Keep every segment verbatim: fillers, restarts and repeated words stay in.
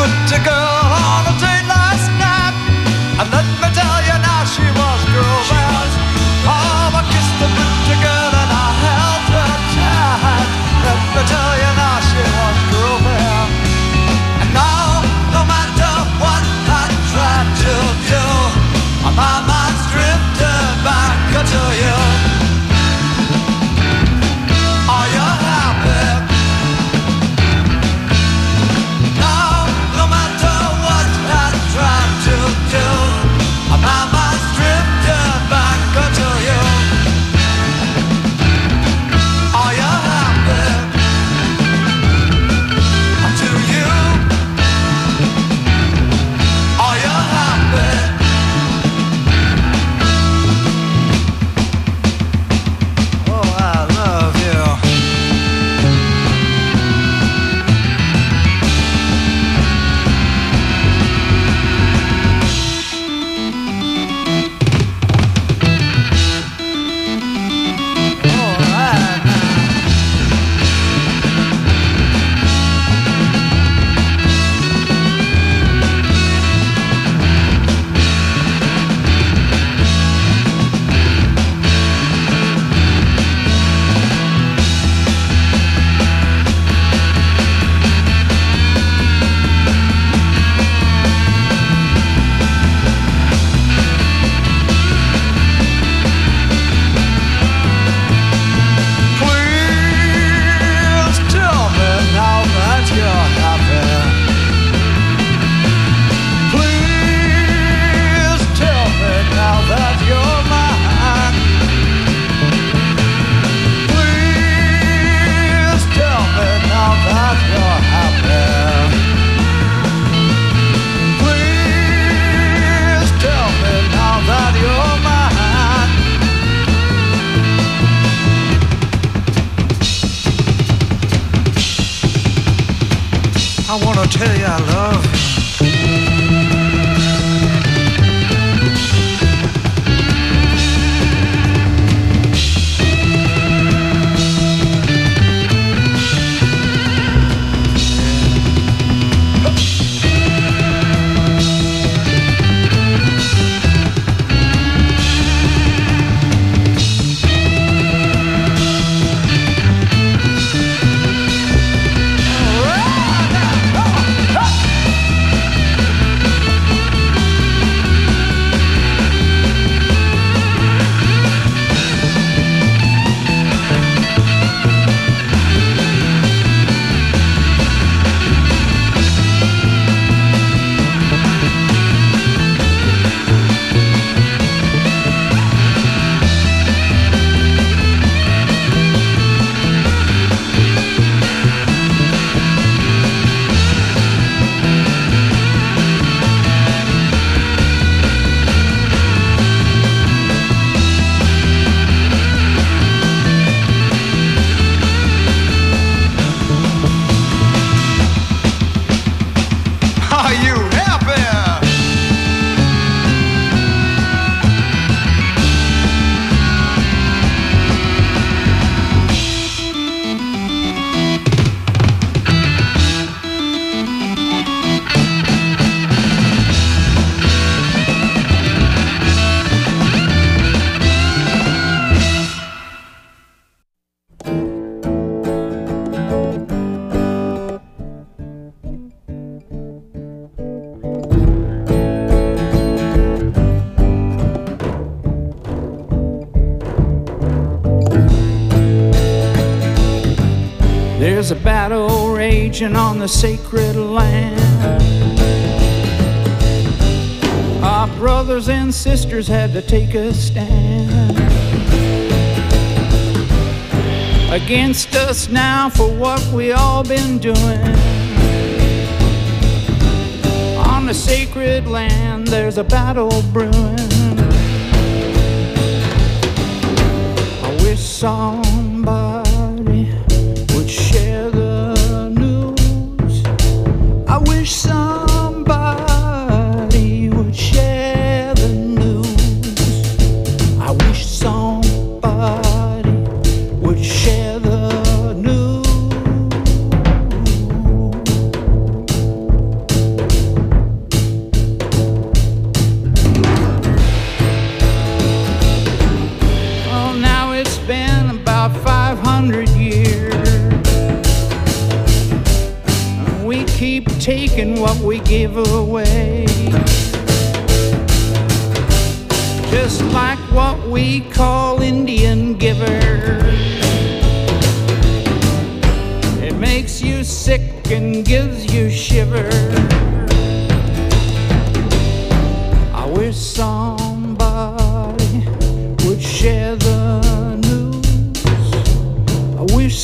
pretty girl on a date last night, and let me tell you now she was grooving. Oh, I kissed the pretty girl and I held her tight. Let me tell you now she was grooving. And now, no matter what I try to do, my mind's drifting back to you. Are you happy? Now, no matter what I try to do, my mind's drifting back to you. Are you happy? To you. Are you happy? I wanna tell you I love you. There's a battle raging on the sacred land. Our brothers and sisters had to take a stand against us now for what we all been doing. On the sacred land there's a battle brewing. I wish somebody would share the news. I wish somebody would share the news. I wish somebody would share the news. taking what we give away. Just like what we call Indian giver. It makes you sick and gives you shiver. I wish somebody would share the news. I wish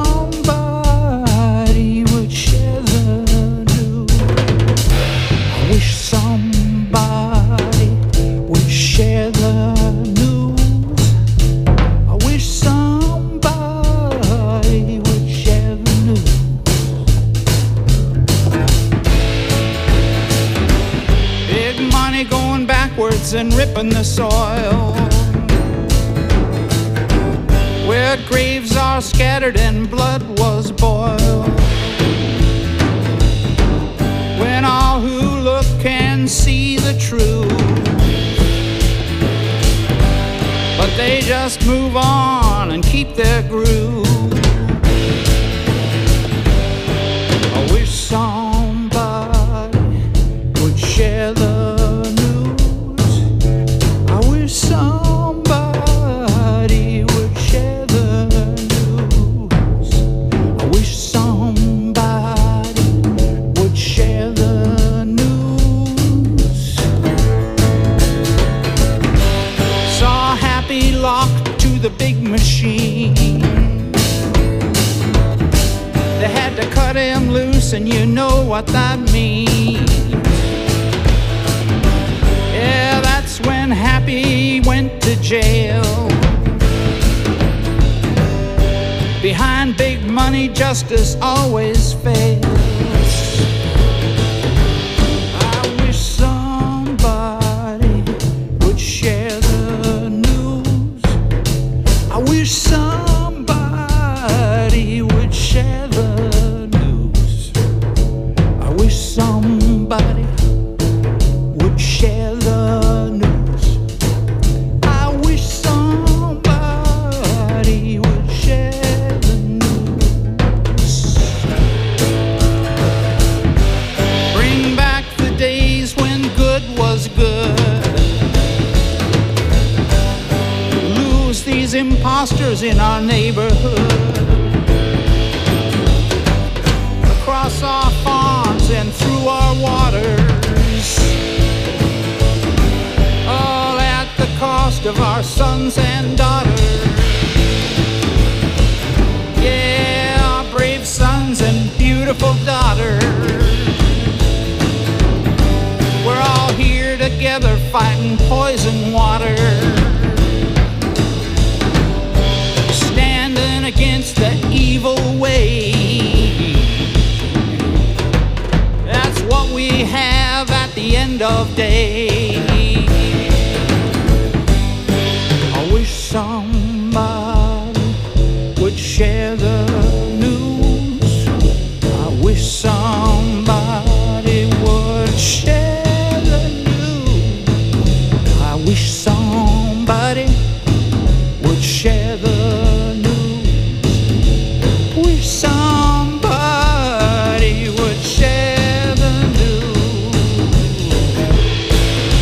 somebody would share the news. I wish somebody would share the news. I wish somebody would share the news. Big money going backwards and ripping the soil, where graves are scattered and blood was boiled. When all who look can see the truth, but they just move on and keep their groove. I wish somebody would share the news. I wish somebody would share the news. I wish somebody would share the news. Saw Happy locked to the big machine. They had to cut him loose, and you know what that means. Yeah, that's when Happy went to jail. Behind big money, justice always fails. I wish somebody would share the news. I wish somebody would share the news. I wish somebody would share the news. I wish somebody would share the news. Bring back the days when good was good. Lose these imposters in our neighborhood. Across our farms and through our waters, all at the cost of our sons and daughters. Yeah, our brave sons and beautiful daughters. We're all here together fighting poison water, standing against the evil way. That's what we have at the end of day. I wish somebody would share the news. I wish somebody would share the news. I wish somebody would share the news. Wish somebody would share the news.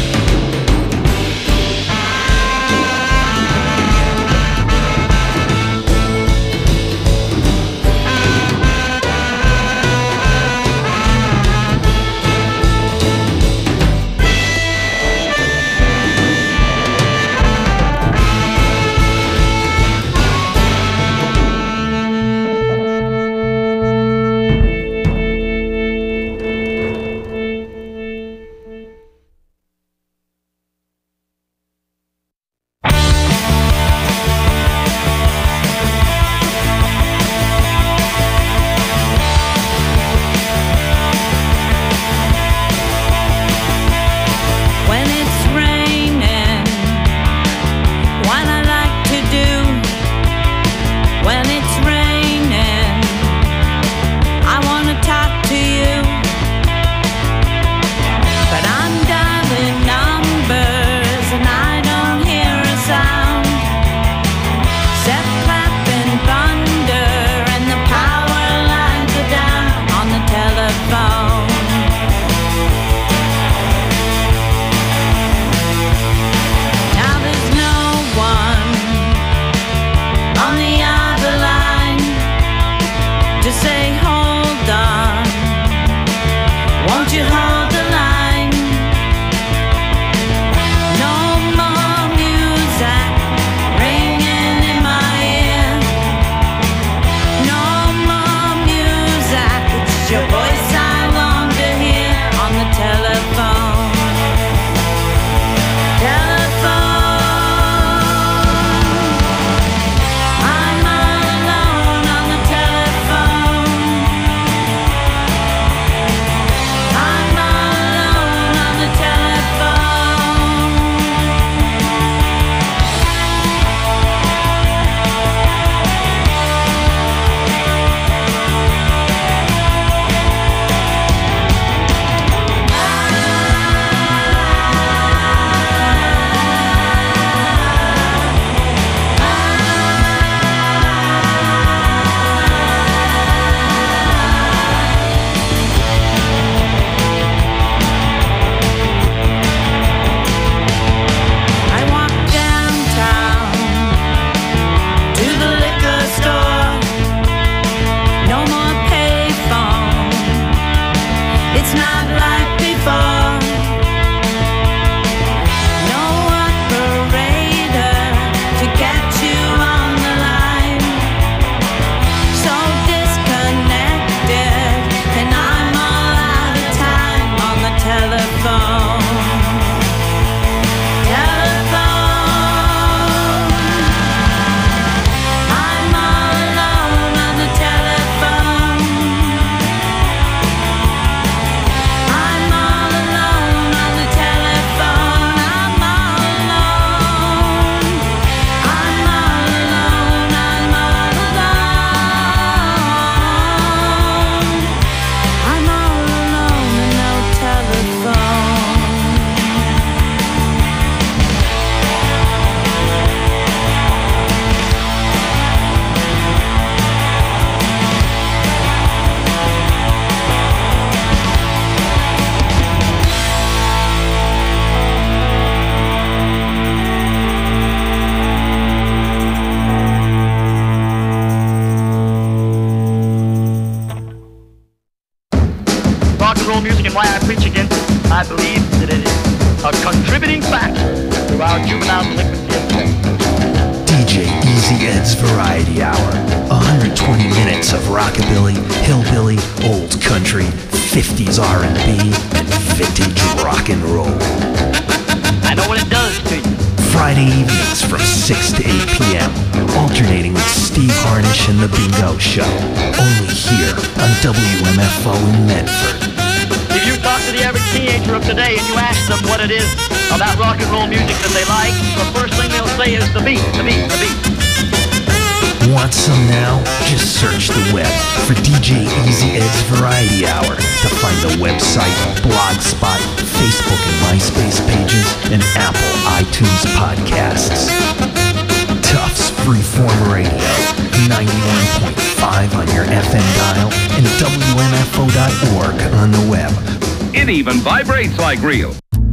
I believe that it is a contributing factor to our juvenile delinquency of sex. D J Easy Ed's Variety Hour. one hundred twenty minutes of rockabilly, hillbilly, old country, fifties R and B, and vintage rock and roll. I know what it does to you. Friday evenings from six to eight p.m. Alternating with Steve Harnish and The Bingo Show. Only here on W M F O in Medford. If you talk to the average teenager of today and you ask them what it is about rock and roll music that they like, the first thing they'll say is the beat, the beat, the beat. Want some now? Just search the web for D J Easy Ed's Variety Hour to find the website, Blogspot, Facebook and MySpace pages, and Apple iTunes podcasts. Tufts Freeform Radio, ninety-one point five on your F M dial, and W M F O dot org on the web. It even vibrates like real.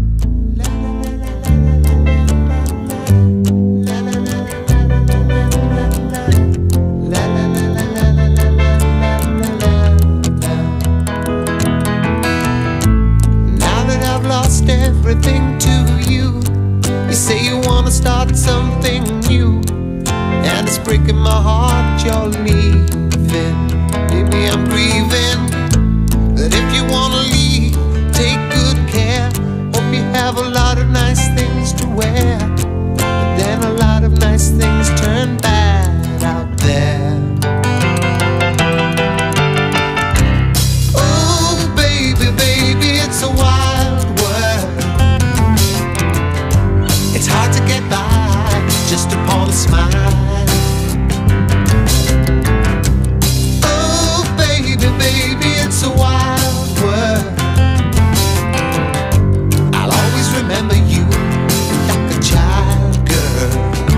Everything to you. You say you wanna start something new, and it's breaking my heart you're leaving. Maybe I'm grieving, but if you wanna leave, take good care. Hope you have a lot of nice things to wear, but then a lot of nice things turn bad out there. Oh baby, baby, it's a wild world. It's hard to get by just upon a smile. Oh baby, baby, it's a wild world. I'll always remember you like a child, girl.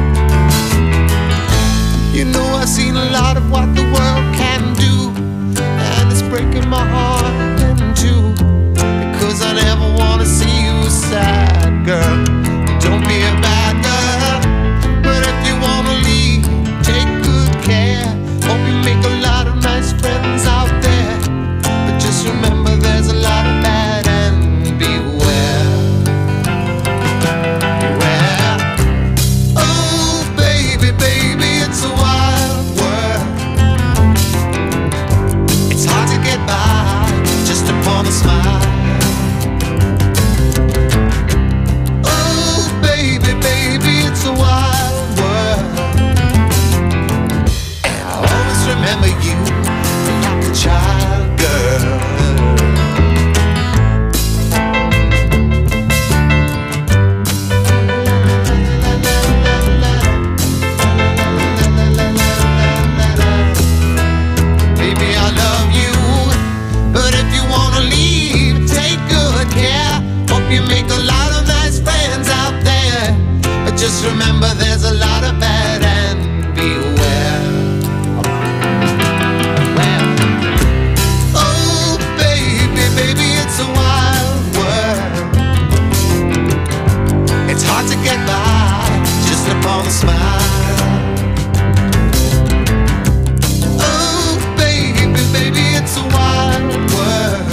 You know I've seen a lot of what the world can do, and it's breaking my heart in two, because I never want to see you sad, girl. Don't be a bad girl, but if you wanna leave, take good care. Hope you make a lot of nice friends out there, but just remember there's a lot of bad and beware. Beware. Oh baby, baby, it's a wild world. It's hard to get by just upon a smile. Baby, baby, it's a wild world, and I'll always remember you like a child, girl. Baby, I love you, but if you wanna leave, take good care. Hope you make a lot of nice friends out there, but just remember there's a lot of bad and beware. Well, oh baby, baby, it's a wild world. It's hard to get by just upon a smile. Oh baby, baby, it's a wild world.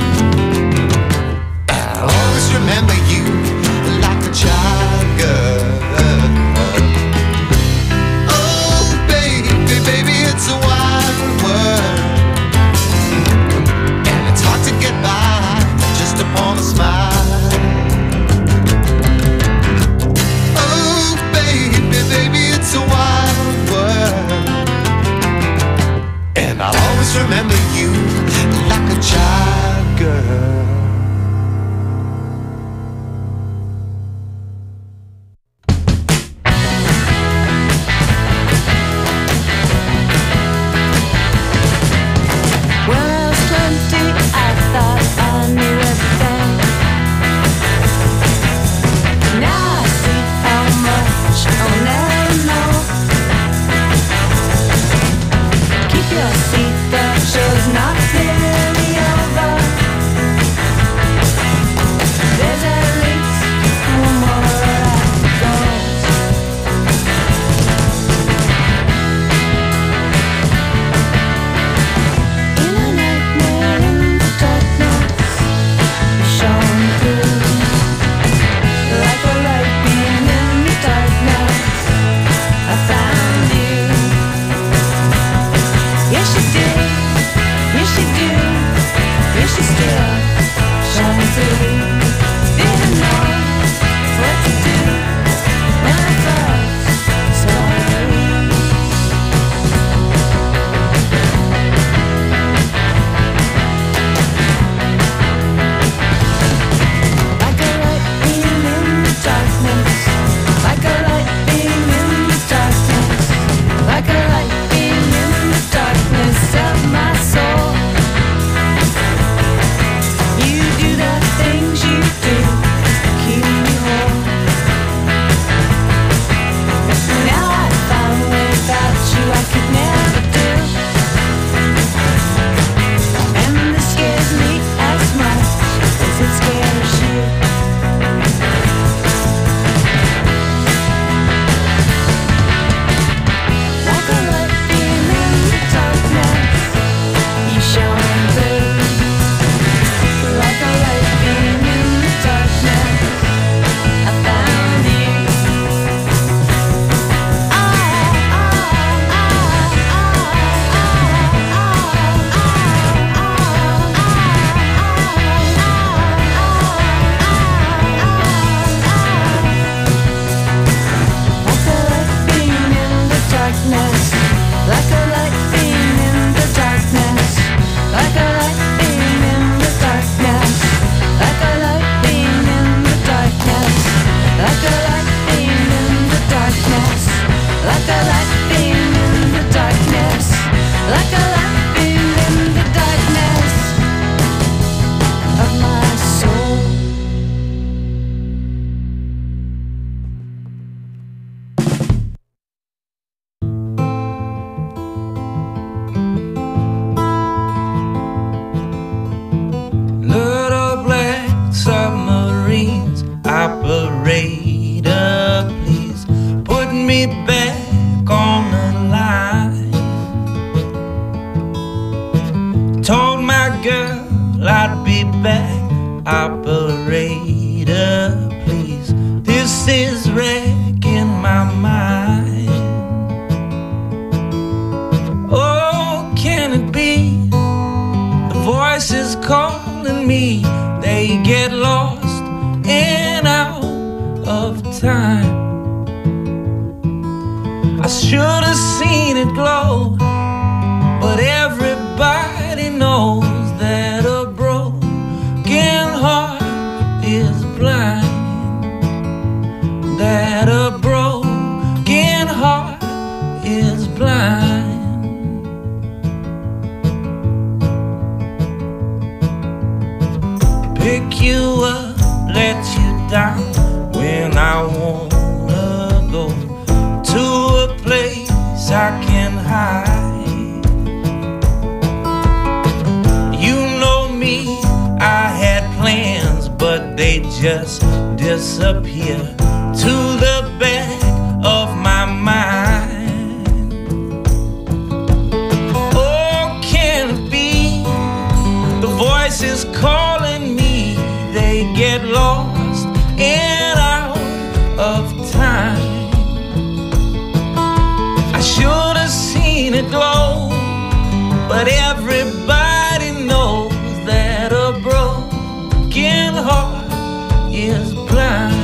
I'll always remember you like a child, girl. Oh baby, baby, it's a wild world, and it's hard to get by just upon a smile. Oh baby, baby, it's a wild world, and I'll always remember you like a child, girl. Not nearly over. Shone through I'd be back. Operator, please. This is wrecking my mind. Oh, can it be? The voices calling me, they get lost and out of time. I should have seen it glow, but everybody knows that a broken heart is blind. That a broken heart is blind. Pick you up, let you down when I wanna go to a place I can hide. You know me, I had plans, but they just disappear to the back of my mind. Oh, can it be? The voices calling me, they get lost and out of time. I should have seen it glow, but everybody knows that a broken heart is blind.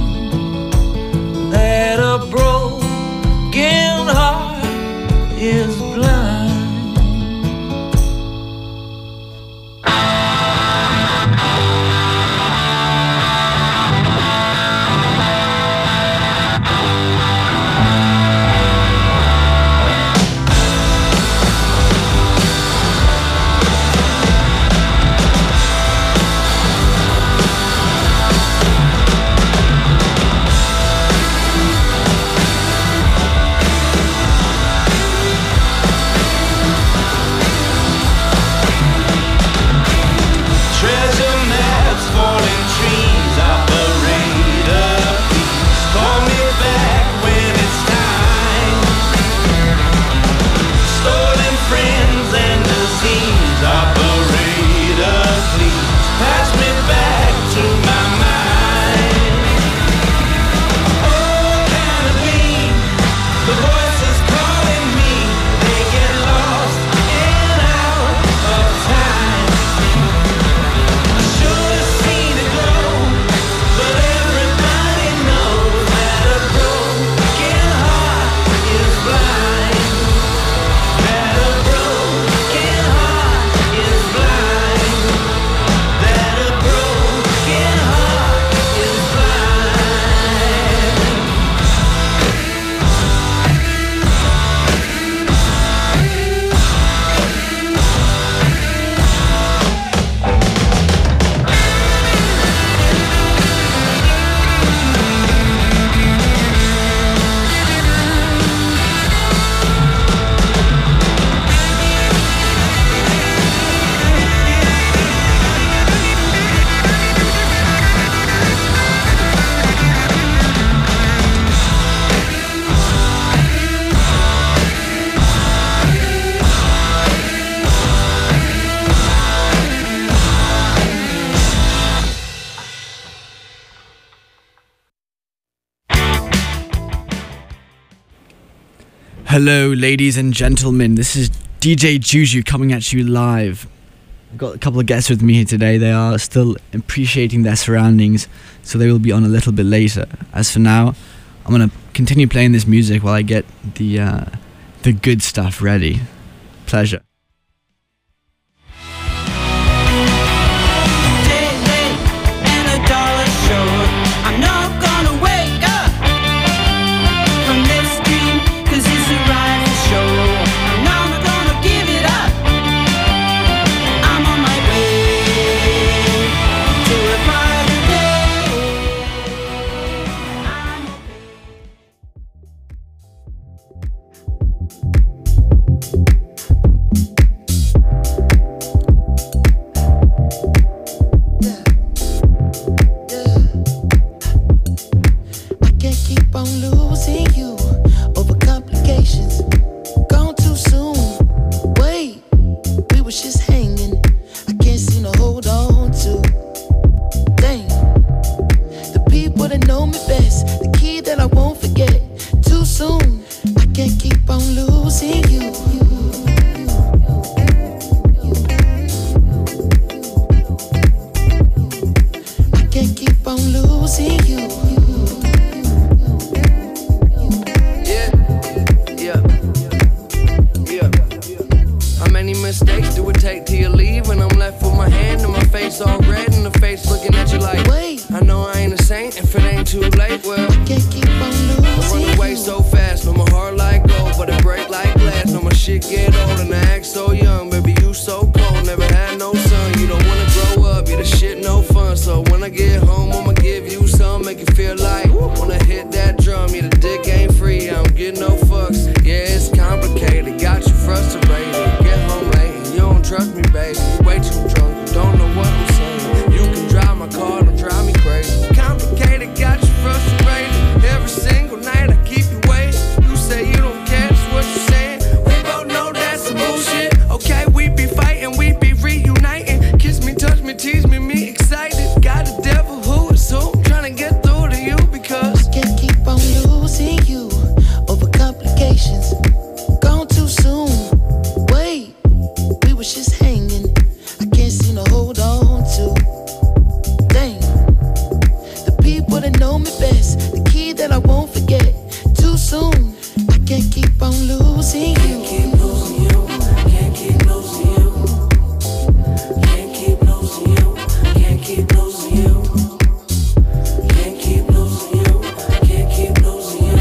That a broken heart is blind. Hello, ladies and gentlemen. This is D J Juju coming at you live. I've got a couple of guests with me here today. They are still appreciating their surroundings, so they will be on a little bit later. As for now, I'm gonna continue playing this music while I get the uh, the good stuff ready. Pleasure. Was just hanging. I can't seem to hold face all red in the face looking at you like, wait, I know I ain't a saint if it ain't too late. Well, I can't keep on losing. I run away so fast, no my heart like gold, but it break like glass. No my shit get old and I act so young. Baby, you so cold, never had no son. You don't wanna grow up, yeah, the shit no fun. So when I get home, I'ma give you some, make you feel like wanna hit that drum. Yeah, the dick ain't free, I don't get no fucks. Yeah, it's complicated, got you frustrated. Get home late and you don't trust me, baby. You way too drunk, you don't know what I'm saying. You can drive my car, don't drive me crazy. Complicated, got you frustrated. Every single night I keep you waiting. You say you don't care, that's what you're saying. We both know that's some bullshit. Okay, we be fighting, we be reuniting. Kiss me, touch me, tease me, me excited. Got a devil who is so trying to get through to you because I can't keep on losing you over complications. Gone too soon. Wait, we was just hanging. I can't seem to hold on to. Dang, the people that know me best, the key that I won't forget. Too soon. I can't keep on losing you. Can't keep losing you. Can't keep losing you. Can't keep losing you. Can't keep losing you. Can't keep losing you. Can't keep losing you.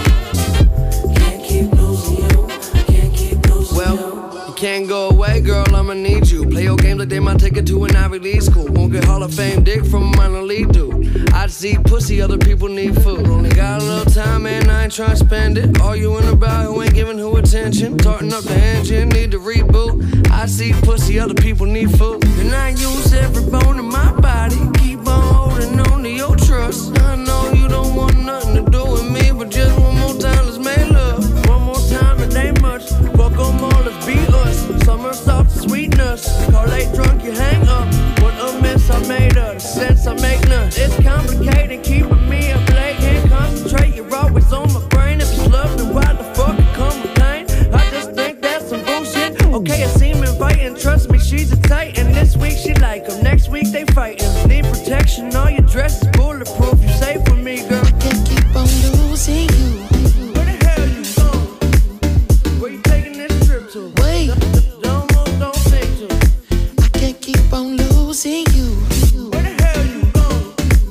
Can't keep losing you. Can't keep losing you. Well, you can't go away, girl. I'ma need you. Play your games like they might take it to an Ivy League school. Won't get Hall of Fame dick from a minor league dude. I see pussy, other people need food. Only got a little time and I ain't tryna spend it. Arguing about who ain't giving who attention. Tarting up the engine, need to reboot. I see pussy, other people need food. And I use every bone in my body. Keep on holding on to your trust. I know you don't want nothing to do with me, but just one more time, let's make love. One more time, it ain't much. Fuck them all, let's be us. Summer soft sweetness. Call late drunk, you hang up. What a mess I made of, the sense I make none. It's complicated, keeping me up late. Can't concentrate, you're always on my brain. If it's love, then why the fuck you come with pain? I just think that's some bullshit. Okay, I seem inviting, trust me, she's a titan. This week she like him, next week they fighting. Need protection, all your dress is bulletproof. You safe with me, girl. I can't keep on losing you. Where the hell you going? Where you taking this trip to? Wait, don't move, don't take to. I can't keep on losing you. Where the hell you going?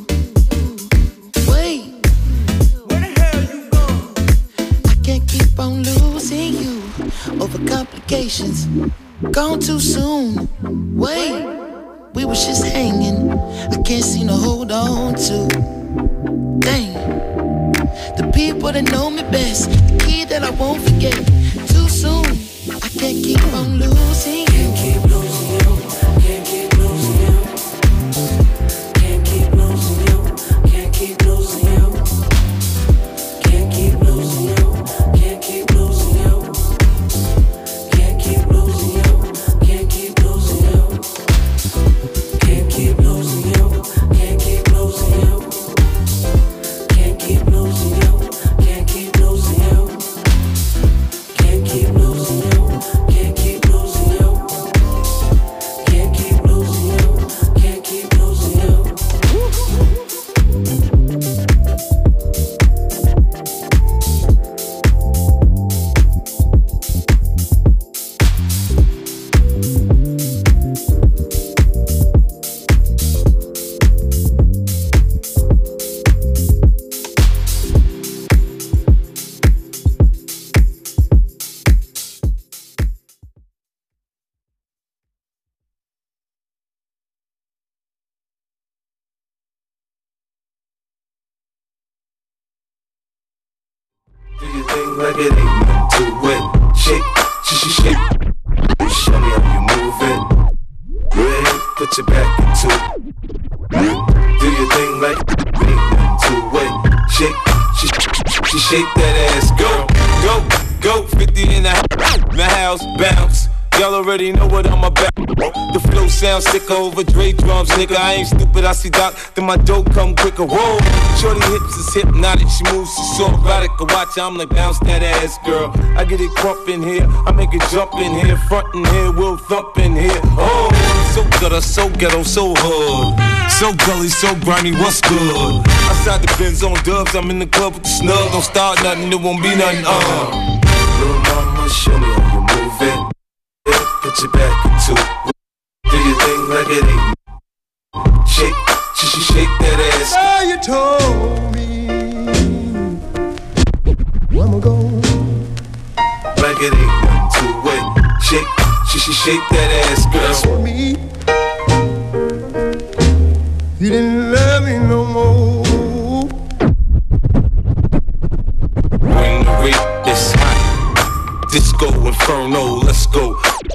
Wait, where the hell you going? I can't keep on losing you over complications. Gone too soon. Wait, we was just hanging. I can't seem to hold on to. Dang, the people that know me best, the key that I won't forget. Too soon. I can't keep on losing you. Can't keep losing you. Can't keep losing you. Can't keep losing you. Can't keep losing you. Can't keep losing you. Can't keep losing you. Can't keep losing you. Can't keep losing you. Can't keep losing you. Can't keep losing you. Can't keep losing you. Can't keep losing you. Can't keep losing you. Can't keep losing you. Can't keep losing you. Can't keep losing you. Do your thing like it ain't nothing to it. Shake, shake, shake, shake. Show me how you move it. Go ahead, put your back into it. Do your thing like it ain't nothing to it. Shake, shake, shake, shake that ass. Go, go, go. fifty in the house, bounce. Y'all already know what I'm about. The flow sounds sicker over Dre drums, nigga. I ain't stupid, I see Doc, then my dope come quicker. Whoa, shorty hips is hypnotic, she moves, she's so erotic. I watch, I'm like, bounce that ass, girl. I get it crump in here, I make it jump in here, front in here, we'll thump in here. Oh, so gutter, so ghetto, so hood, so gully, so grimy, what's good? Outside the Benz on dubs, I'm in the club with the snug. Don't start nothing, it won't be nothing, uh. Little mama, show me how you move it. Put your back into it. Do your thing like it ain't. shake, she she shake that ass. Now you told me I'ma go like it ain't nothing to it. Shake, she she shake that ass, girl. For me, you didn't love me no more. Bring the rate, it's hot. Disco Inferno, let's go.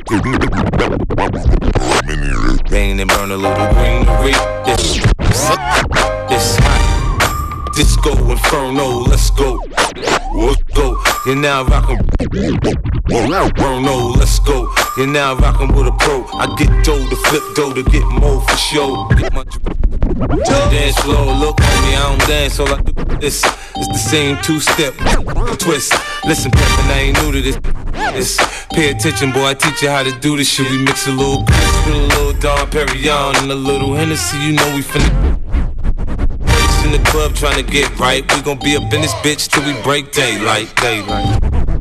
Rain and burn a little. Bring the rate, it's, it's hot. Disco Inferno, let's go. Let's go. You're now rockin'. Inferno, let's go. You're now rockin' with a pro. I get dough to flip dough to get more for show. Get my dance slow, look at me, I don't dance, all I do is this. It's the same two-step twist. Listen, Peppin', I ain't new to this. This. Pay attention, boy, I teach you how to do this shit. We mix a little Chris with a little Dom Perignon and a little Hennessy, you know we finna. In the club trying to get right. We gon' be up in this bitch till we break daylight, daylight.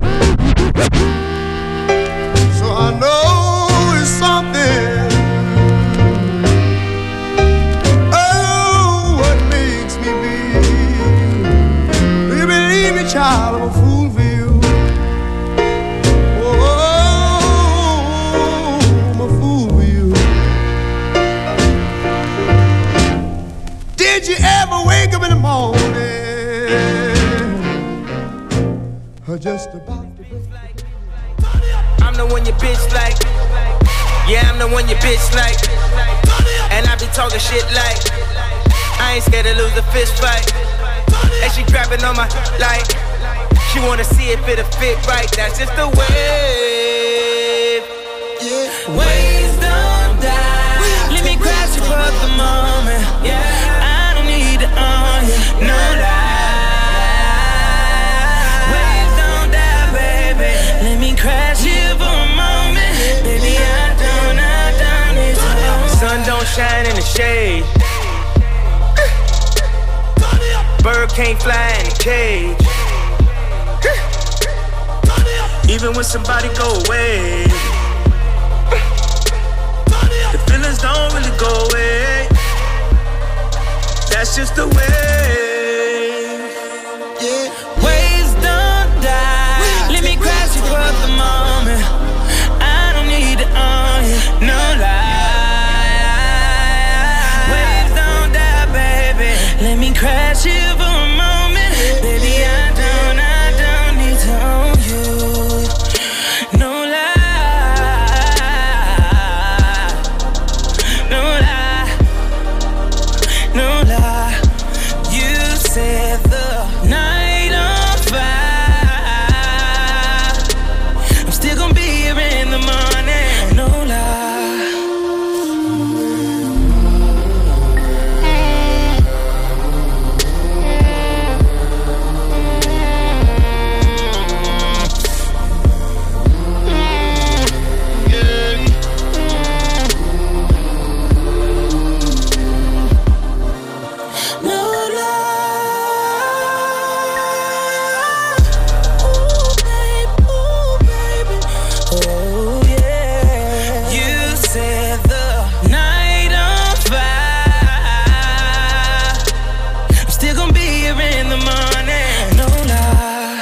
So I know it's something. Oh, what makes me be? Do you believe me, child? I'm a fool for you. Oh, I'm a fool for you. Did you ever wake up in the morning? Or just about to I'm the one your bitch like. Yeah, I'm the one your bitch like. And I be talking shit like I ain't scared to lose a fist fight. And she grabbing on my like she wanna see if it'll fit right. That's just the way. Yeah. Ways don't die. Let me crash you for the moment. Yeah. I don't need to own you. No lie. Ways don't die, baby. Let me crash you for a moment. Baby, I don't, I don't need to. Sun don't shine in the shade. Bird can't fly in a cage. Even when somebody go away, the feelings don't really go away. That's just the way. Yeah. Ways don't die. Let me crash you for the moment. I don't need to own you. No lie. Ways don't die, baby. Let me crash you for a moment. Baby, I don't, I don't need to own you. No lie. No lie. No lie. You set the night on fire. I'm still gonna be here in the morning. No lie. No lie. Ooh, baby, ooh, baby. Oh, yeah. You set the night on fire. I'm still gonna be here in the morning. No lie.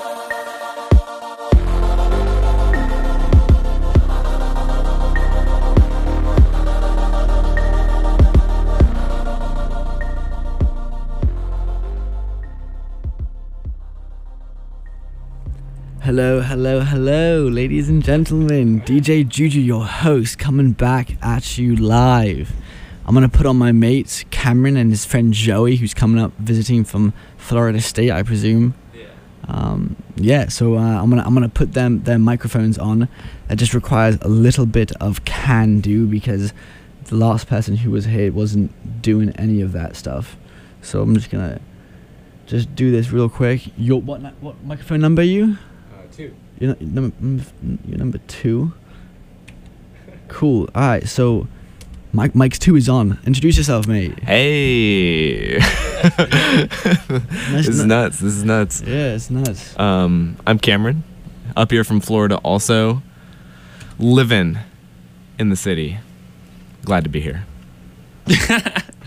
Hello, hello, hello, ladies and gentlemen. D J Juju, your host, coming back at you live. I'm gonna put on my mates Cameron and his friend Joey, who's coming up visiting from Florida State, I presume. Yeah. Um, yeah. So uh, I'm gonna I'm gonna put them their microphones on. It just requires a little bit of can do because the last person who was here wasn't doing any of that stuff. So I'm just gonna just do this real quick. Your what what microphone number are you? Two. You're, number, you're number two. Cool. All right. So, Mike, Mike's two is on. Introduce yourself, mate. Hey. This is nuts. This is nuts. Yeah, it's nuts. Um, I'm Cameron, up here from Florida, also living in the city. Glad to be here.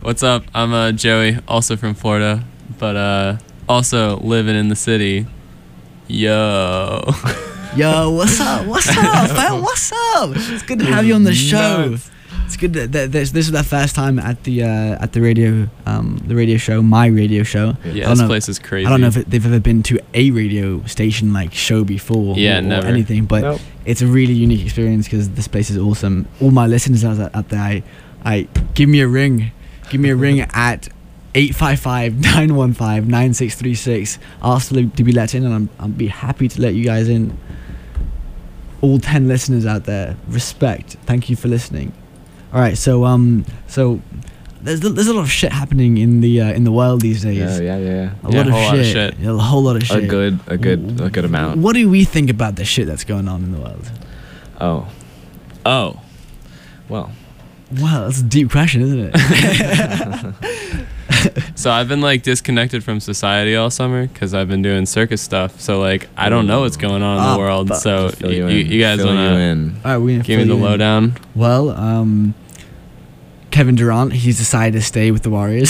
What's up? I'm uh, Joey, also from Florida, but uh, also living in the city. Yo. Yo, what's up? What's up, fam? What's up? It's good to have you on the show. Nuts. It's good that that this, this is the first time at the uh, at the radio um, the radio show, my radio show. Yeah, I don't this know- place is crazy. I don't know if it, they've ever been to a radio station like show before. Yeah, or, never. or anything, but Nope. it's a really unique experience because this place is awesome. All my listeners out out there, I, I give me a ring, give me a ring at eight five five, nine one five, nine six three six. Ask to, to be let in, and I'm I'll be happy to let you guys in. All ten listeners out there, respect. Thank you for listening. All right, so um, so there's there's a lot of shit happening in the uh, in the world these days. Yeah, yeah, yeah. A Yeah, lot, a of, whole lot of shit. shit. Yeah, a whole lot of A shit. good, a good, a good amount. What do we think about the shit that's going on in the world? Oh, oh, well. Wow, that's a deep question, isn't it? So I've been like disconnected from society all summer because I've been doing circus stuff. So like I don't know what's going on in Ah, the world. fuck. So Fill you, you you, in. you guys Fill you wanna in. All right, we're gonna give me fill the you in. lowdown? Well, um, Kevin Durant, he's decided to stay with the Warriors.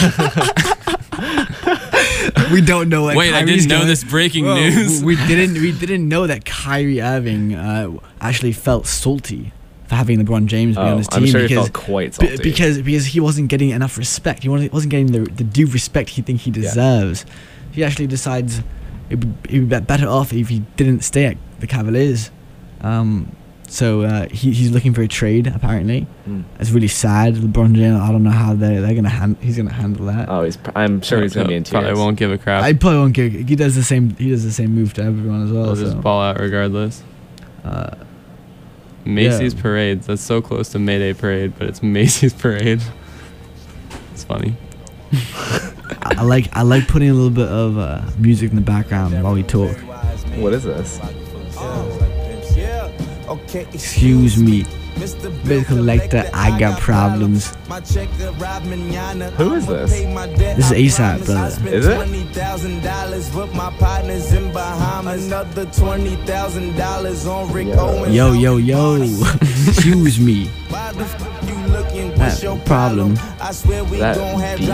We don't know what Wait, I Kyrie's didn't know going- this breaking Whoa, news. We didn't. We didn't know that Kyrie Irving uh, actually felt salty for having LeBron James be Oh, on his team I'm sure he because felt quite b- salty. because because he wasn't getting enough respect. He wasn't, wasn't getting the the due respect he think he deserves. He actually decides it would be better off if he didn't stay at the Cavaliers. Um, so uh, he he's looking for a trade apparently. Mm. It's really sad. LeBron James. I don't know how they they're gonna hand, he's gonna handle that. Oh, he's. pr- I'm sure he's gonna be in tears. Probably won't give a crap. I probably won't give. He does the same. He does the same move to everyone as well. I'll so. just ball out regardless. Uh, Macy's yeah. parades. That's so close to Mayday parade, but it's Macy's parade. It's funny. I I like I like putting a little bit of uh, music in the background while we talk. What is this? Excuse me, bill collector, I got problems. Who is this? This is ASAP, brother. Is it? Yo, yo, yo. Excuse me. Uh, problem. That beat,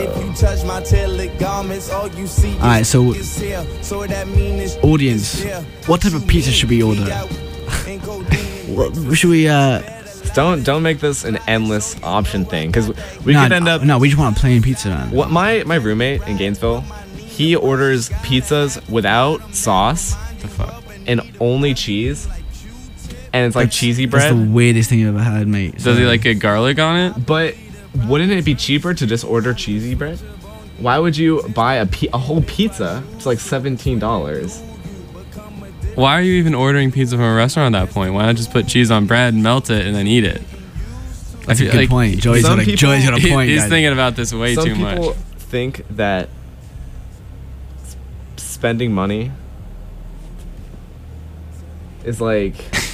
though. Alright, so audience, what type of pizza should we order? What should we uh? Don't don't make this an endless option thing, because we nah, could end up. No, we just want a plain pizza, man. What my my roommate in Gainesville, he orders pizzas without sauce, The fuck. and only cheese, and it's like That's- cheesy That's bread. the weirdest thing I've ever heard, mate. Does he like get garlic on it? But wouldn't it be cheaper to just order cheesy bread? Why would you buy a pi- a whole pizza? It's like seventeen dollars. Why are you even ordering pizza from a restaurant at that point? Why not just put cheese on bread, melt it, and then eat it? That's I a feel good like point. Joey's some got, a, people- Joey's got a He- point. he's guys. thinking about this way Some too people much. think that s- spending money is like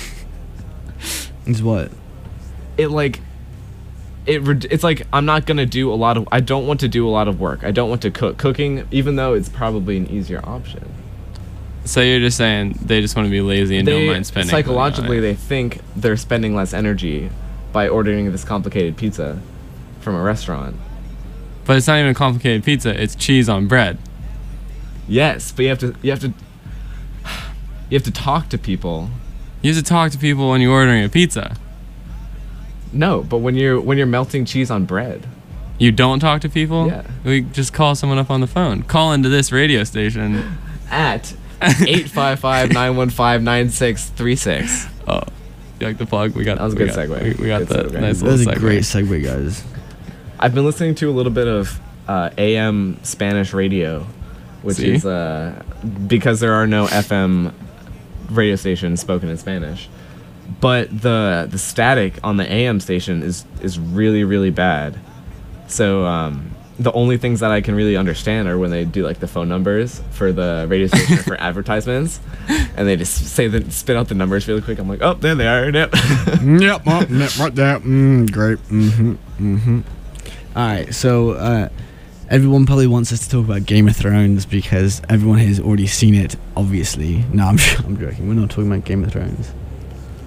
Is what? it like it red- it's like I'm not gonna do a lot of I don't want to do a lot of work. I don't want to cook. Cooking, even though it's probably an easier option. So you're just saying they just want to be lazy and They don't mind spending money on psychologically it. they think they're spending less energy by ordering this complicated pizza from a restaurant. But it's not even a complicated pizza. It's cheese on bread. Yes, but you have to you have to you have to talk to people. You have to talk to people when you're ordering a pizza. No, but when you're when you're melting cheese on bread. You don't talk to people? Yeah. We just call someone up on the phone. Call into this radio station. At eight five five, nine one five, nine six three six. Oh, you like the plug? We got That was a we good got, segue. We, we got Good that segue. nice That was little a segue. great segue, guys. I've been listening to a little bit of uh, A M Spanish radio, which See? is uh, because there are no F M radio stations spoken in Spanish. But the the static on the A M station is is really really bad. So um, the only things that I can really understand are when they do like the phone numbers for the radio station for advertisements, and they just say that spit out the numbers really quick. I'm like, oh, there they are. Yep. Yep, oh, yep, right there. Mm, great. Mm-hmm. Mm-hmm. All right, so uh, everyone probably wants us to talk about Game of Thrones because everyone has already seen it. Obviously, no, I'm I'm joking. We're not talking about Game of Thrones.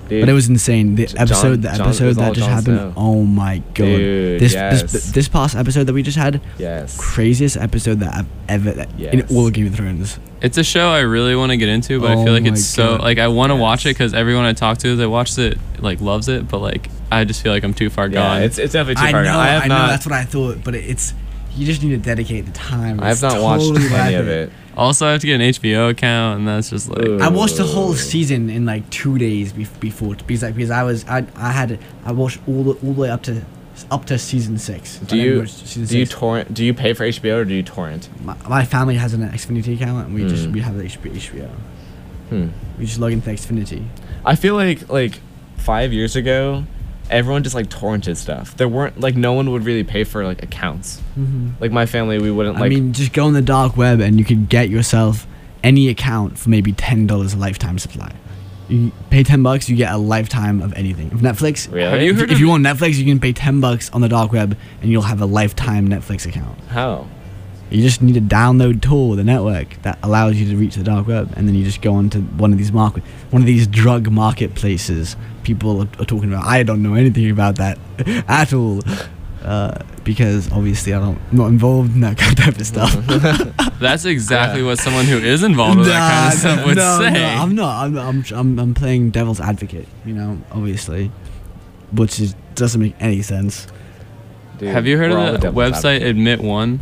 Dude, but it was insane. The J- episode, Jon- the Jon- episode it was all that just Jon happened. Snow. Oh my god! Dude, this, yes. this this past episode that we just had. Yes. Craziest episode that I've ever that in Yes. all of Game of Thrones. It's a show I really want to get into, but I Oh feel like my it's so God. like I want to Yes. watch it because everyone I talk to that watches it like loves it, but like I just feel like I'm too far Yeah, gone. it's it's definitely too I far. know, gone. I have I not. know. That's what I thought, but it's you just need to dedicate the time. I have It's not watched totally any worth of it. Also, I have to get an H B O account, and that's just like Ooh. I watched the whole season in like two days bef- before because like because I was I I had I watched all the all the way up to up to season six. Do I you watched season do you six. torrent? Do you pay for H B O or do you torrent? My, my family has an Xfinity account and we just Hmm. we have the H B O. Hmm. We just log into Xfinity. I feel like like five years ago, everyone just like torrented stuff. There weren't like no one would really pay for like accounts. Mhm. Like my family, we wouldn't I like. mean, just go on the dark web and you can get yourself any account for maybe ten dollars a lifetime supply. You pay ten bucks, you get a lifetime of anything. Of Netflix, Really? Have you if, heard if of- you want Netflix, you can pay ten bucks on the dark web and you'll have a lifetime Netflix account. How? You just need to download Tor, the network that allows you to reach the dark web, and then you just go onto one of these market, one of these drug marketplaces. People are, are talking about. I don't know anything about that at all, uh, because obviously I don't, I'm not involved in that kind of stuff. that's exactly what someone who is involved with that kind of stuff would no, say. no, I'm not. I'm, I'm, I'm, I'm playing devil's advocate. You know, obviously, which is, doesn't make any sense. Dude, Have you heard we're all of the the devil's website advocate. Admit One?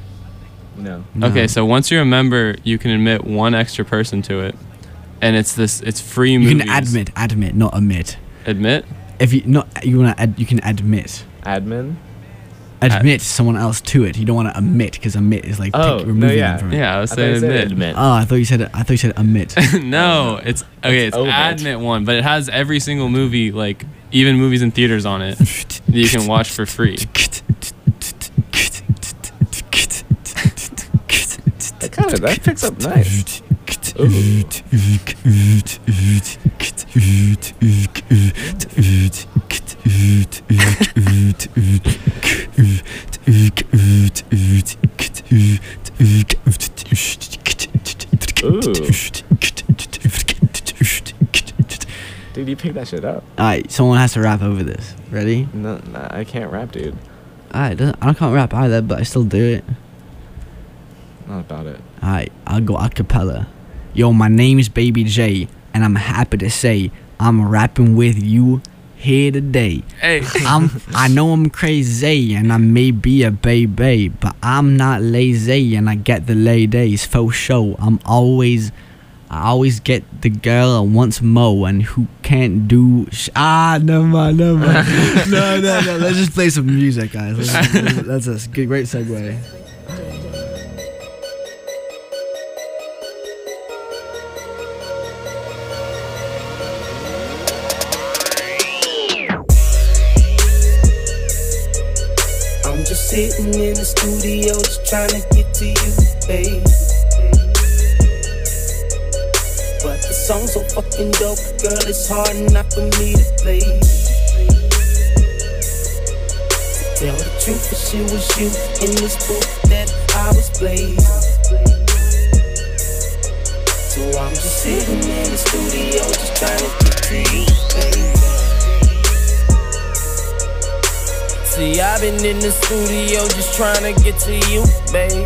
No. No. Okay, so once you're a member, you can admit one extra person to it, and it's this. It's free You movies. can admit, admit, not admit. Admit. If you not, you wanna, ad, you can admit. Admin. Admit someone else to it. You don't want to admit because admit is like Oh, pick, no, removing yeah. them from it. Yeah, I was I thought saying you said admit. admit. Oh, I thought you said I thought you said admit. No, it's okay. It's omit. Admit One, but it has every single movie, like even movies in theaters on it, that you can watch for free. That kind of that picks up nice. Ooh. Dude, you picked that shit up. Alright, someone has to rap over this. Ready? No, nah, I can't rap, dude. Alright, I can't rap either, but I still do it. Not about it. Alright, I'll go a cappella. Yo, my name's Baby J, and I'm happy to say I'm rapping with you here today. Hey, I'm, I know I'm crazy, and I may be a baby, but I'm not lazy, and I get the ladies for sure. I'm always, I always get the girl I once more, and who can't do sh- ah, never mind, never mind. no, no, no. Let's just play some music, guys. Let's just- that's a good, great segue. I'm just sitting in the studio, just trying to get to you, babe. But the song's so fucking dope, girl, it's hard enough for me to play. To tell the truth, it shit was you in this booth that I was blazing. So I'm just sitting in the studio, just trying to get to you, babe. See, I've been in the studio just trying to get to you, baby.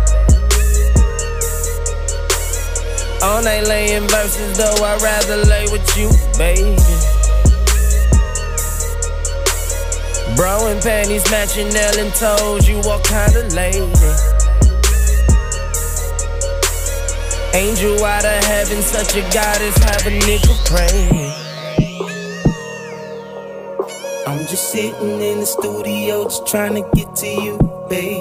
All night laying verses, though I'd rather lay with you, baby. Bro and panties matching, Ellen told you what kind of lady. Angel out of heaven, such a goddess, have a nigga praying. I'm just sitting in the studio, just trying to get to you, baby.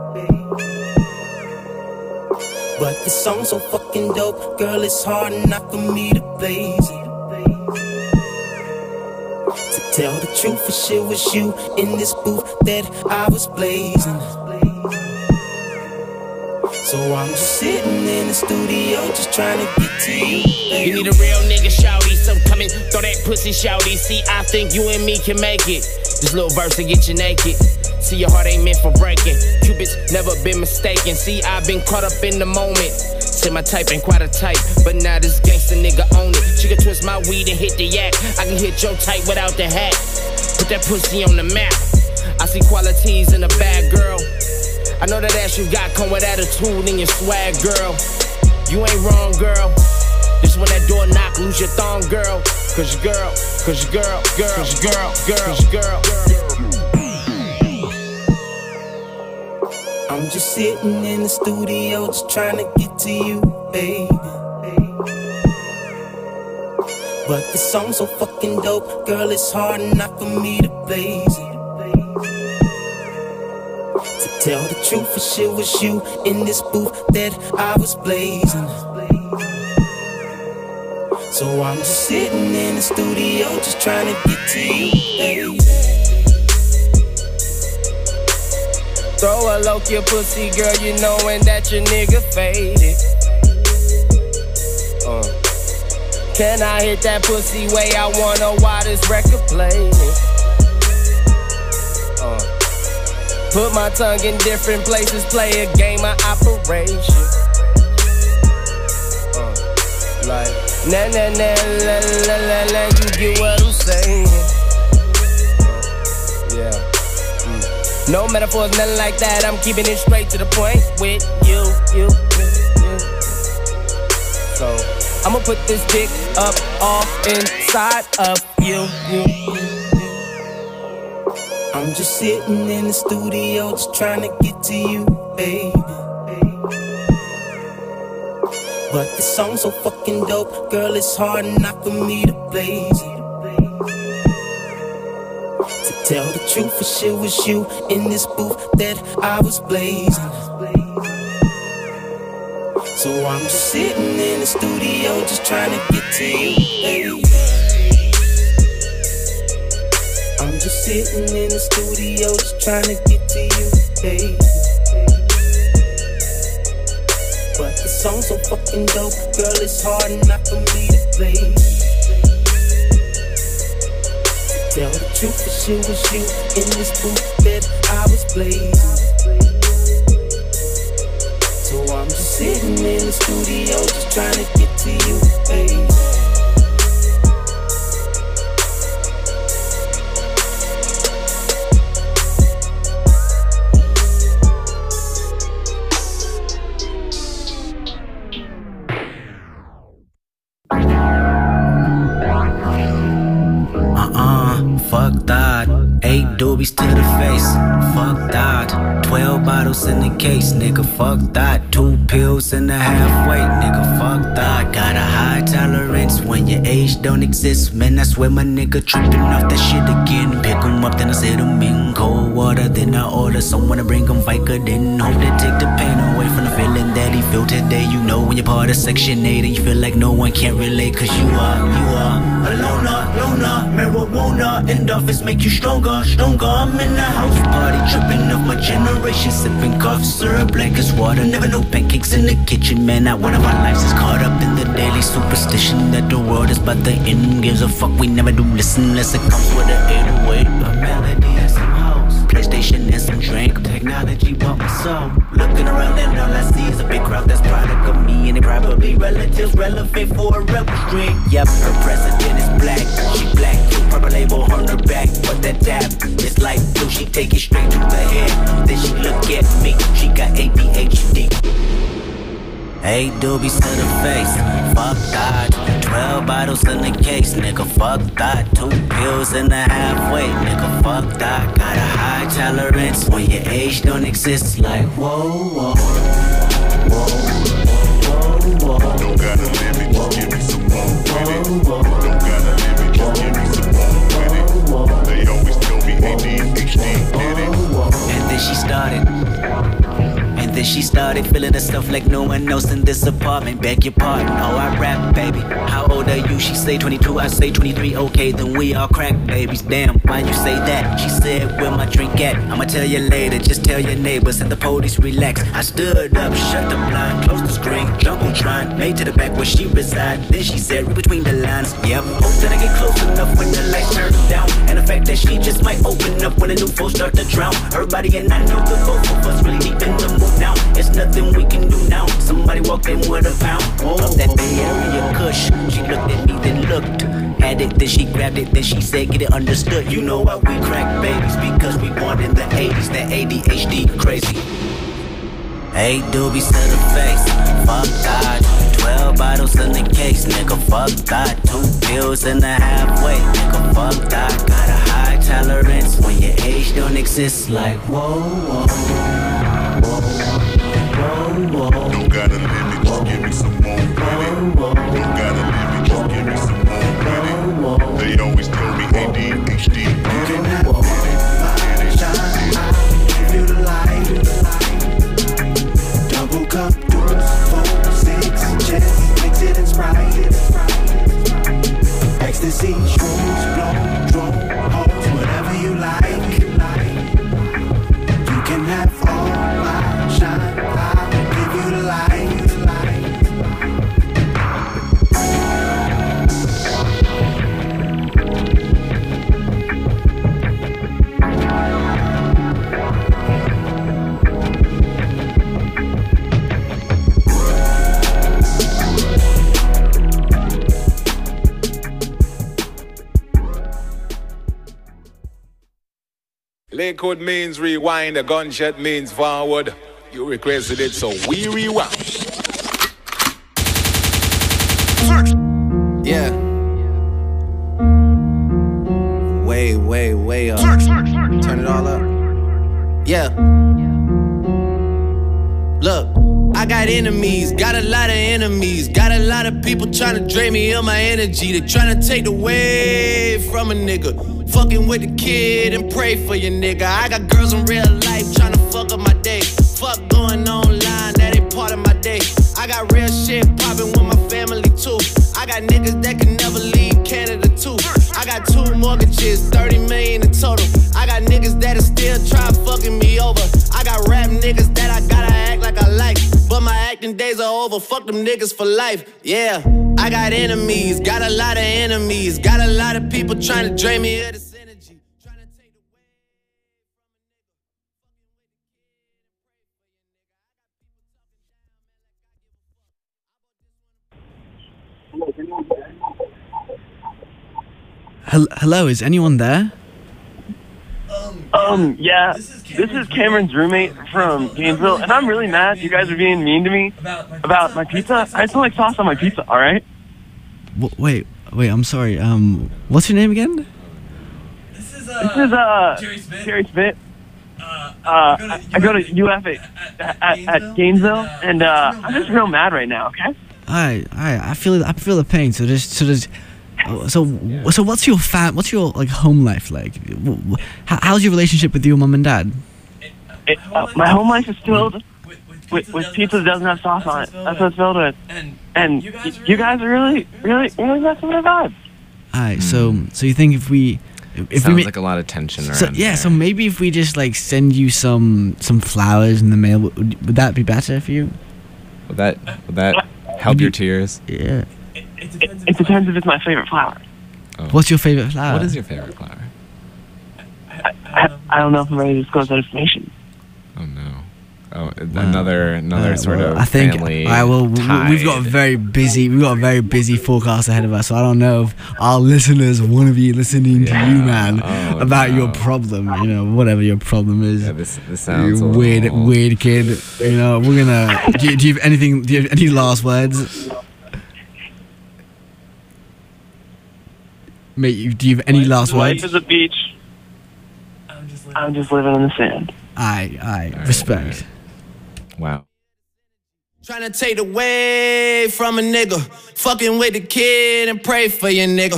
But the song's so fucking dope, girl, it's hard enough for me to blaze it. To tell the truth, it shit was you in this booth that I was blazing. So I'm just sitting in the studio, just trying to get to you, baby. You need a real nigga, shouty, so come and throw that pussy, shouty. See, I think you and me can make it. This little verse to get you naked. See, your heart ain't meant for breaking. Cupid's never been mistaken. See, I've been caught up in the moment. Say my type ain't quite a type, but now this gangsta nigga own it. She can twist my weed and hit the yak. I can hit your type without the hat. Put that pussy on the map. I see qualities in a bad girl. I know that ass you got come with attitude and your swag, girl. You ain't wrong, girl. This when that door knock, lose your thong, girl. Cause your girl, cause your girl, girl, cause your girl, girl, cause your girl, girl. I'm just sitting in the studio just trying to get to you, baby. But the song's so fucking dope, girl, it's hard enough for me to blaze it. To tell the truth, for sure was you in this booth that I was blazing. So I'm just sitting in the studio just trying to get to you, baby. Throw a loke your pussy, girl, you knowin' that your nigga faded. Uh. Can I hit that pussy way I wanna while this record playing? Uh. Put my tongue in different places, play a game of operation. Uh. Like, na na na la la la la, you get what I'm saying? Uh. Yeah. No metaphors, nothing like that. I'm keeping it straight to the point with you, you, you, you. So I'ma put this dick up off inside of you, you, you. I'm just sitting in the studio just trying to get to you, baby. But the song's so fucking dope, girl, it's hard enough for me to blaze it. Tell the truth, for sure was you in this booth that I was blazing. So I'm just sitting in the studio just trying to get to you, baby. I'm just sitting in the studio just trying to get to you, baby. But the song's so fucking dope, girl, it's hard enough for me to blaze. Tell the truth, for sure was you in this booth that I was blazing. So I'm just sitting in the studio just trying to get to you, baby. Fuck that, eight doobies to the face. Fuck that, twelve bottles in the case, nigga. Fuck that, two pills and a half weight, nigga. Fuck that. Got a high tolerance when your age don't exist, man. I swear my nigga tripping off that shit again. Pick 'em up, then I set 'em in cold water. Then I order someone to bring 'em Vicodin. Hope they take the pain away from the feeling that he felt today. You know when you're part of Section eight and you feel like no one can relate, cause you are, you are a loner, loner, marijuana. Endorphins make you stronger, stronger. I'm in the house party, tripping off my generation, sipping cough syrup black as water. Never no pancakes in the kitchen, man. Not one of our lives is caught up in the daily superstition that the world is about the end. Gives a fuck, we never do listen unless it comes with an eight oh eight, a melody and some house, PlayStation and some drink. Technology bought my soul. Looking around and all I see is a big crowd that's product of me, and they probably relatives relevant for a rebel stream. Yep, her president is black, she black, purple label on her back, but that dab is like blue. She take it straight to the head, then she look at me, she got A D H D. Eight doobies to the face, fuck that. Twelve bottles in the case, nigga, fuck that. Two pills and a half weight, nigga, fuck that. Got a high tolerance when your age don't exist. Like whoa, whoa, whoa, whoa, whoa. Don't gotta limit, just give me some more with it. Don't gotta limit, just give me some more with it. They always tell me A D H D did it. And then she started. And then she started feeling herself like no one else in this apartment. Beg your pardon, oh I rap, baby. How old are you? She say twenty-two, I say twenty-three. Okay, then we all crack babies. Damn, why you say that? She said, where my drink at? I'ma tell you later, just tell your neighbors and the police relax. I stood up, shut the blind, closed the screen, Jumbotron, made to the back where she reside. Then she said, read between the lines. Yep, hope that I get close enough when the lights turn down. And the fact that said she just might open up when a new foe start to drown. Her body and I know the both of us really deep in the mood now. It's nothing we can do now. Somebody walked in with a pound of that Bay Area Kush. She looked at me, then looked. Had it, then she grabbed it, then she said, get it understood. You know why we crack babies? Because we born in the eighties. That A D H D crazy. Eight doobies to the face, fuck that. Twelve bottles in the case, nigga, fuck that. Two pills in the halfway, nigga, fuck that. Got a high tolerance when your age don't exist. Like whoa, whoa, whoa, whoa, whoa. Don't gotta limit, just give me some more credit. Don't gotta limit, just give me some more credit. They always tell me A D H D. You can have it, shine, give you the light. Double cup, deuce, four, six, chest, mix it in Sprite. Ecstasy, shrooms, blow, drone, hoes, whatever you like. You can have all my shine, I'll give you the light. Lakewood means rewind, a gunshot means forward. You requested it, so we rewind. Yeah. Way, way, way up. Turn it all up. Yeah. Look, I got enemies, got a lot of enemies. Got a lot of people trying to drain me of my energy. They trying to take away from a nigga. Fucking with the kid and pray for your nigga. I got girls in real life trying to fuck up my day. Fuck going online, that ain't part of my day. I got real shit popping with my family too. I got niggas that can never leave Canada too. I got two mortgages, thirty million in total. I got niggas that'll still try fucking me over. I got rap niggas that I gotta act like I like, but my acting days are over. Fuck them niggas for life, yeah. I got enemies, got a lot of enemies. Got a lot of people trying to drain me of this energy. Hello, is anyone there? Um, yeah, this is Cameron's roommate from Gainesville, and I'm really mad you guys are being mean to me about my pizza. I just don't like sauce on my pizza, alright? Wait, wait, I'm sorry. Um, what's your name again? This is, uh, Jerry Smith. Uh, I, I go to U F at, at, at Gainesville, and, uh, I'm just real mad right now, okay? I, I, I feel, I feel the pain. So just, so just, so, so what's your fam? What's your like home life like? How, how's your relationship with your mom and dad? It, uh, my home life is filled with, with pizza that doesn't have sauce on it. That's what it's filled with. And you guys are really, really, really messing with my vibe. Alright, so, so you think if we, if Sounds we like a lot of tension around so, yeah, there. so maybe if we just like send you some some flowers in the mail, would, would that be better for you? Would that would that help your tears? Yeah. It depends, it depends if it's my favorite flower. Oh. What's your favorite flower? What is your favorite flower? I, I, I don't know if I'm ready to disclose that information. Oh no. Oh, another another Alright, sort well, of I think, family alright, well, we- tie. we've got a very busy, we've got a very busy forecast ahead of us. So I don't know if our listeners want to be listening to you, man, Oh, about no. your problem. You know, whatever your problem is. Yeah, this this sounds you a weird, little- weird kid. You know, we're gonna. Do you, do you have anything? Do you have any last words? Mate, you, do you have any last Life words? is a beach. I'm just living in the sand. Aye, aye, respect. Wow. Trying to take away from a nigga. Fucking with the kid and pray for your nigga.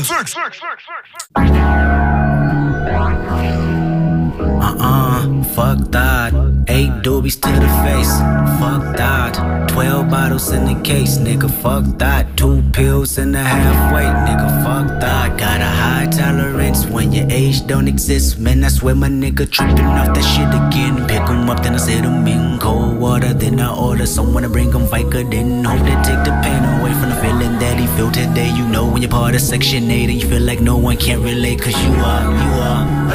Uh-uh, fuck that. Eight doobies to the face, fuck that. Twelve bottles in the case, nigga, fuck that. Two pills in the halfway, nigga, fuck that. Got a high tolerance when your age don't exist. Man, I swear my nigga tripping off that shit again. Pick 'em up, then I set 'em in cold water. Then I order someone to bring 'em Vicodin, then hope they take the pain away from the feeling that he felt today. You know when you're part of Section eight and you feel like no one can relate, cause you are, you are a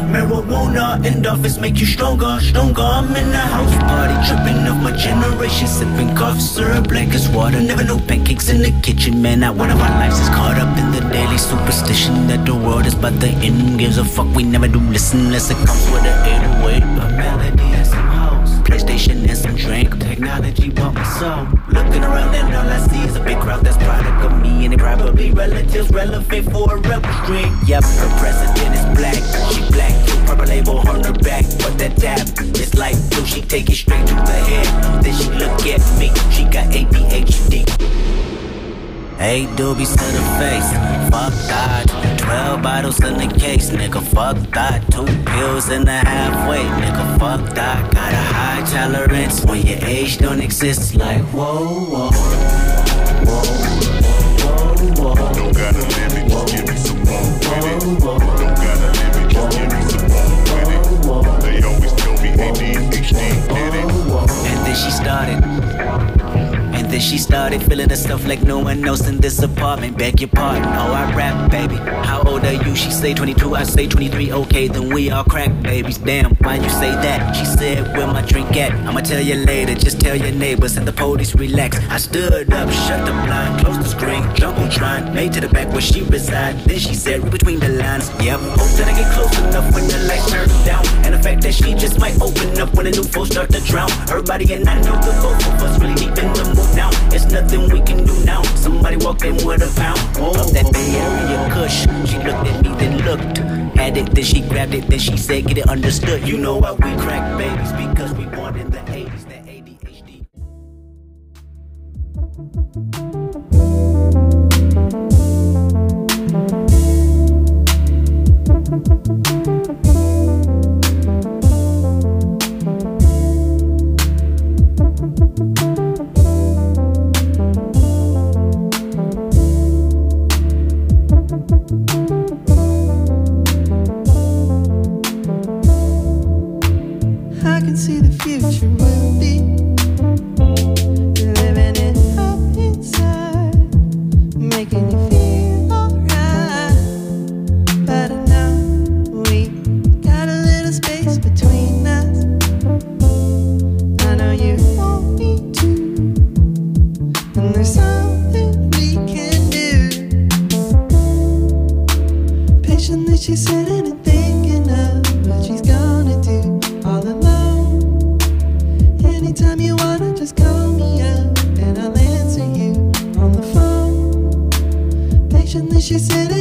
Marijuana and office make you stronger, stronger. I'm in the house party, tripping off my generation, sipping cough syrup black as water. Never no pancakes in the kitchen, man. Not one of our lives is caught up in the daily superstition that the world is about the end. Gives a fuck, we never do listen unless it comes with an eight oh eight, a melody and some house, PlayStation and some drink. Technology bought my soul. Looking around and all I see is a big crowd that's product of me, and they probably relatives relevant for a rebel string. Yep, her president is black, she black, purple label on her back, but that dab is like blue. She take it straight to the head, then she look at me, she got A D H D. Eight doobies to the face, fuck that. Twelve bottles in the case, nigga, fuck that. Two pills in the halfway, nigga, fuck that. Got a high tolerance when your age don't exist. Like whoa, whoa, whoa, whoa, whoa. Don't gotta live it, just give me some more with it. Don't gotta live it, just give me some more with it. They always tell me A D H D did it. And then she started. And then she started feeling herself like no one else in this apartment. Beg your pardon, oh I rap, baby. How old are you? She say twenty-two, I say twenty-three. Okay, then we all crack babies. Damn, why you say that? She said, where my drink at? I'ma tell you later, just tell your neighbors and the police relax. I stood up, shut the blind, closed the screen, Jumbotron, made to the back where she reside. Then she said, read between the lines. Yep, hope that I get close enough when the lights turn down. And the fact that she just might open up when the new folks start to drown. Her body and I know the both of us really deep in the mood now. It's nothing we can do now. Somebody walk in with a pound of that Bay Area kush. She looked at me, then looked. Had it, then she grabbed it, then she said, get it understood. You know why we crack babies, because we born in the eighties, that A D H D. I can see the future will be living it up inside, making you feel alright. But I know we got a little space between us. I know you want me to, and there's something we can do. Patiently she's sitting and thinking of what she's gonna do all alone. Anytime you wanna, just call me up and I'll answer you on the phone. Patiently she said